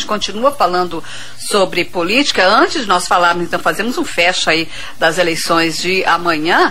gente continua falando sobre política. Antes de nós falarmos, então, fazemos um fecho aí das eleições de amanhã.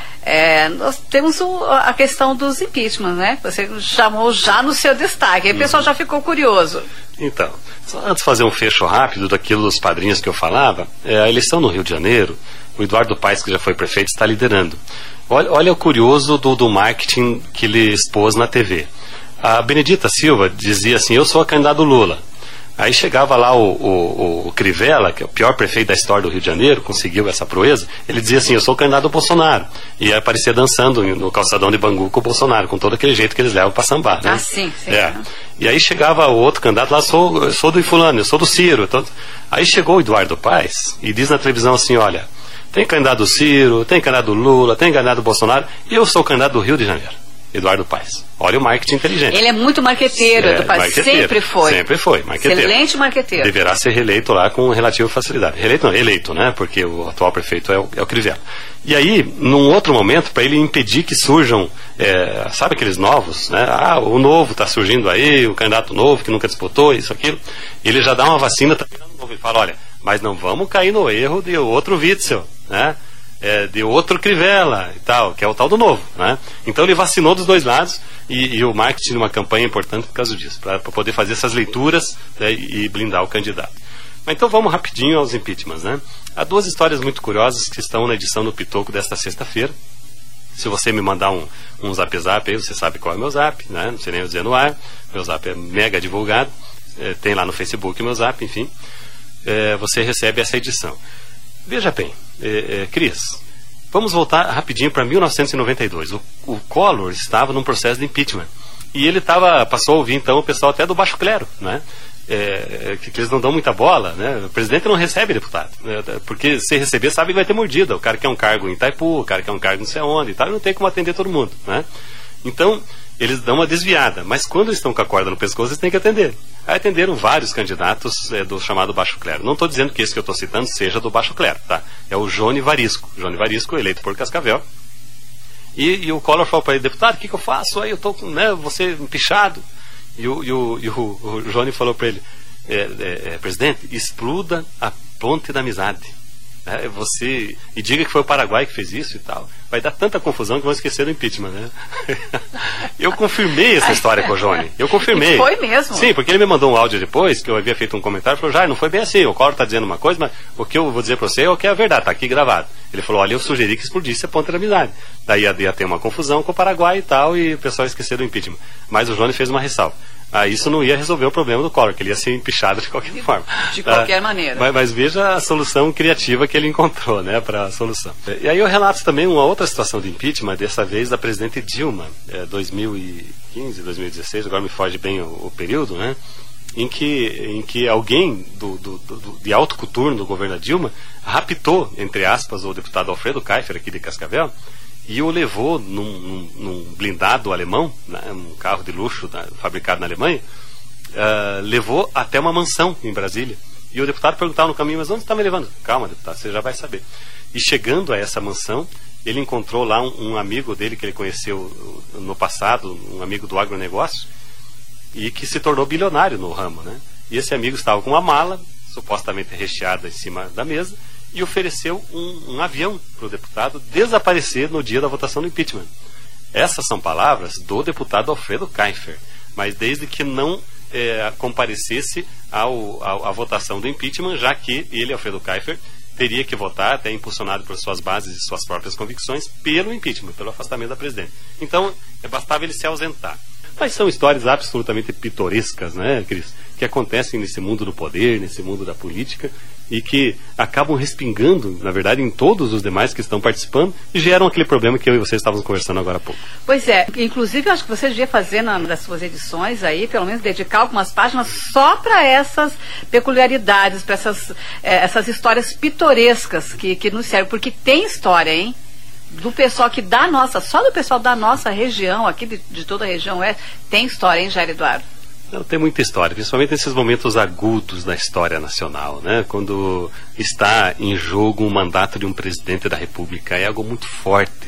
Nós temos a questão dos impeachment, né? Você chamou já no seu destaque. Aí o pessoal já ficou curioso. Então, só antes de fazer um fecho rápido daquilo dos padrinhos que eu falava, a eleição no Rio de Janeiro, o Eduardo Paes, que já foi prefeito, está liderando. Olha o curioso do marketing que ele expôs na TV. A Benedita Silva dizia assim, eu sou a candidata Lula. Aí chegava lá o Crivella, que é o pior prefeito da história do Rio de Janeiro, conseguiu essa proeza, ele dizia assim, eu sou o candidato do Bolsonaro. E aí aparecia dançando no calçadão de Bangu com o Bolsonaro, com todo aquele jeito que eles levam para sambar, né? Ah, sim. E aí chegava o outro candidato lá, sou do fulano, eu sou do Ciro. Então, aí chegou o Eduardo Paes e diz na televisão assim, olha, tem candidato do Ciro, tem candidato do Lula, tem candidato do Bolsonaro, e eu sou o candidato do Rio de Janeiro. Eduardo Paes. Olha o marketing inteligente. Ele é muito marqueteiro, Eduardo Paes. Sempre foi. Sempre foi, marqueteiro. Excelente marqueteiro. Deverá ser reeleito lá com relativa facilidade. Reeleito não, eleito, né? Porque o atual prefeito é o Crivella. E aí, num outro momento, para ele impedir que surjam, sabe aqueles novos, né? O novo está surgindo aí, o candidato novo que nunca disputou, isso, aquilo. Ele já dá uma vacina, tá virando novo. Ele fala, olha, mas não vamos cair no erro de outro Witzel, né? De outro Crivella e tal, que é o tal do novo, né? Então ele vacinou dos dois lados e o marketing de uma campanha é importante por causa disso, para poder fazer essas leituras, né, e blindar o candidato. Mas então vamos rapidinho aos impeachments, né? Há duas histórias muito curiosas que estão na edição do Pitoco desta sexta-feira. Se você me mandar um zap aí, você sabe qual é o meu zap, né? Não sei nem dizer no ar, meu zap é mega divulgado, tem lá no Facebook o meu zap, enfim, você recebe essa edição. Veja bem, Cris, vamos voltar rapidinho para 1992. O Collor estava num processo de impeachment. E ele passou a ouvir então o pessoal até do baixo clero, né? Que eles não dão muita bola, né? O presidente não recebe deputado, né? Porque se receber sabe que vai ter mordida. O cara quer um cargo em Itaipu, o cara quer um cargo não sei onde e tal, e não tem como atender todo mundo, né? Então, eles dão uma desviada, mas quando eles estão com a corda no pescoço, eles têm que atender. Aí atenderam vários candidatos do chamado baixo clero. Não estou dizendo que esse que eu estou citando seja do baixo clero, tá? É o Johnny Varisco. Johnny Varisco, eleito por Cascavel. E o Collor falou para ele, deputado, o que eu faço? Aí eu estou, né, você empichado. E o Johnny falou para ele, presidente, exploda a ponte da amizade. E diga que foi o Paraguai que fez isso e tal. Vai dar tanta confusão que vão esquecer do impeachment, né? Eu confirmei essa história com o Johnny. Eu confirmei. E foi mesmo? Sim, porque ele me mandou um áudio depois, que eu havia feito um comentário, falou, Jair, não foi bem assim, o Collor está dizendo uma coisa, mas o que eu vou dizer para você é o que é a verdade, está aqui gravado. Ele falou, olha, eu sugeri que explodisse a ponte da amizade. Daí ia ter uma confusão com o Paraguai e tal, e o pessoal esqueceu do impeachment. Mas o Johnny fez uma ressalva. Isso não ia resolver o problema do Collor, que ele ia ser empichado de qualquer forma. De qualquer maneira. Mas veja a solução criativa que ele encontrou, né, para a solução. E aí eu relato também uma outra situação de impeachment, dessa vez da presidente Dilma, 2015, 2016, agora me foge bem o período, né, em que alguém de alto coturno do governo da Dilma raptou, entre aspas, o deputado Alfredo Kiefer, aqui de Cascavel, e o levou num blindado alemão, né, um carro de luxo fabricado na Alemanha, levou até uma mansão em Brasília. E o deputado perguntava no caminho, mas onde está me levando? Calma, deputado, você já vai saber. E chegando a essa mansão, ele encontrou lá um amigo dele que ele conheceu no passado, um amigo do agronegócio, e que se tornou bilionário no ramo, né? E esse amigo estava com uma mala, supostamente recheada em cima da mesa, e ofereceu um avião para o deputado desaparecer no dia da votação do impeachment. Essas são palavras do deputado Alfredo Kiefer, mas desde que não comparecesse à votação do impeachment, já que ele, Alfredo Kiefer, teria que votar, até impulsionado por suas bases e suas próprias convicções, pelo impeachment, pelo afastamento da presidente. Então, bastava ele se ausentar. Mas são histórias absolutamente pitorescas, né, Cris? Que acontecem nesse mundo do poder, nesse mundo da política, e que acabam respingando, na verdade, em todos os demais que estão participando e geram aquele problema que eu e você estávamos conversando agora há pouco. Pois é, inclusive eu acho que você devia fazer nas suas edições aí, pelo menos dedicar algumas páginas só para essas peculiaridades, para essas histórias pitorescas que nos servem, porque tem história, hein? Do pessoal só do pessoal da nossa região, aqui de toda a região tem história, hein, Jair Eduardo? Não, tem muita história, principalmente nesses momentos agudos da história nacional, né? Quando está em jogo um mandato de um presidente da República, é algo muito forte.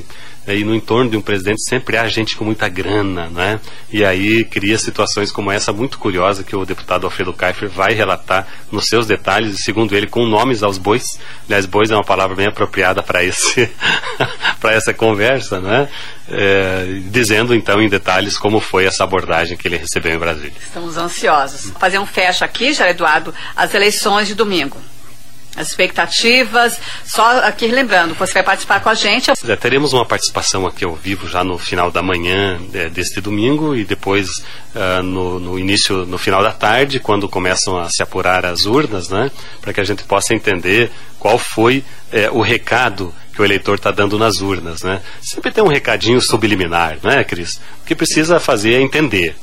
e no entorno de um presidente sempre há gente com muita grana, né? E aí cria situações como essa muito curiosa que o deputado Alfredo Kiefer vai relatar nos seus detalhes, e segundo ele, com nomes aos bois. Aliás, bois é uma palavra bem apropriada para para essa conversa, né? Dizendo então em detalhes como foi essa abordagem que ele recebeu em Brasília. Estamos ansiosos. Vou fazer um fecho aqui, Jair Eduardo, as eleições de domingo. As expectativas, só aqui lembrando, você vai participar com a gente. Teremos uma participação aqui ao vivo já no final da manhã deste domingo e depois no final da tarde, quando começam a se apurar as urnas, né, para que a gente possa entender qual foi o recado que o eleitor está dando nas urnas, né? Sempre tem um recadinho subliminar, não é, Cris? O que precisa fazer é entender,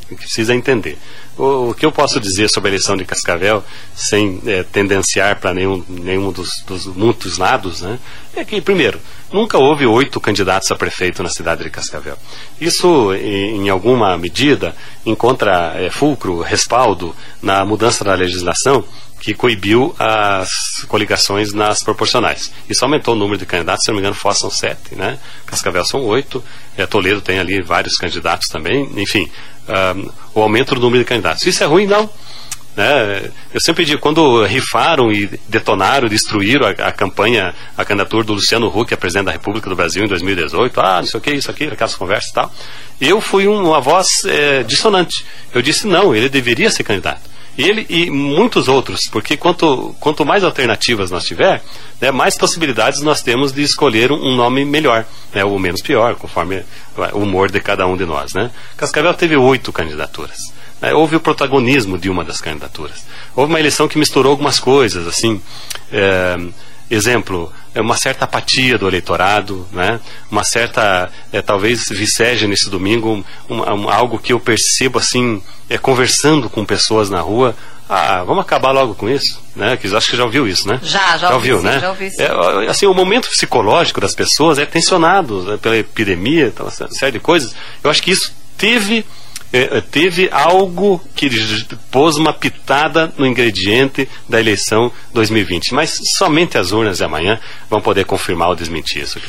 O que eu posso dizer sobre a eleição de Cascavel, sem tendenciar para nenhum dos muitos lados, né, é que, primeiro, nunca houve 8 candidatos a prefeito na cidade de Cascavel. Isso, em alguma medida, encontra fulcro, respaldo na mudança da legislação que coibiu as coligações nas proporcionais. Isso aumentou o número de candidatos, se não me engano, Foz são 7, né? Cascavel são 8, Toledo tem ali vários candidatos também, enfim, o aumento do número de candidatos. Isso é ruim? Não. Né? Eu sempre digo, quando rifaram e detonaram, destruíram a campanha, a candidatura do Luciano Huck a presidente da República do Brasil em 2018, não sei o que, isso aqui, aquelas conversas e tal, eu fui uma voz dissonante. Eu disse, não, ele deveria ser candidato. Ele e muitos outros, porque quanto mais alternativas nós tiver, né, mais possibilidades nós temos de escolher um nome melhor, né, ou menos pior, conforme o humor de cada um de nós, né. Cascavel teve 8 candidaturas. Né, houve o protagonismo de uma das candidaturas. Houve uma eleição que misturou algumas coisas, assim, exemplo, uma certa apatia do eleitorado, né? Uma certa, talvez viceja nesse domingo, algo que eu percebo assim, conversando com pessoas na rua, vamos acabar logo com isso, né? Que acho que já ouviu isso, né? Já ouvi, ouviu, né? Já ouvi, sim. Assim, o momento psicológico das pessoas é tensionado pela epidemia, uma série de coisas. Eu acho que isso teve algo que pôs uma pitada no ingrediente da eleição 2020. Mas somente as urnas de amanhã vão poder confirmar ou desmentir isso.